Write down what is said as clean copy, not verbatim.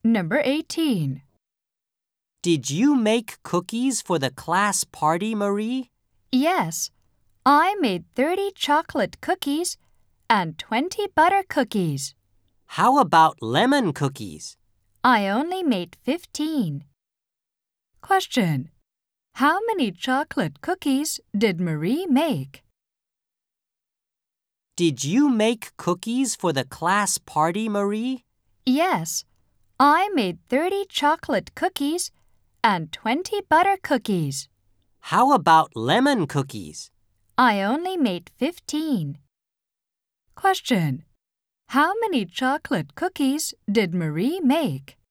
Number 18. Did you make cookies for the class party, Marie? Yes, I made 30 chocolate cookies and 20 butter cookies. How about lemon cookies? I only made 15. Question. How many chocolate cookies did Marie make? Did you make cookies for the class party, Marie? Yes, I made 30 chocolate cookies and 20 butter cookies. How about lemon cookies? I only made 15. Question. How many chocolate cookies did Marie make?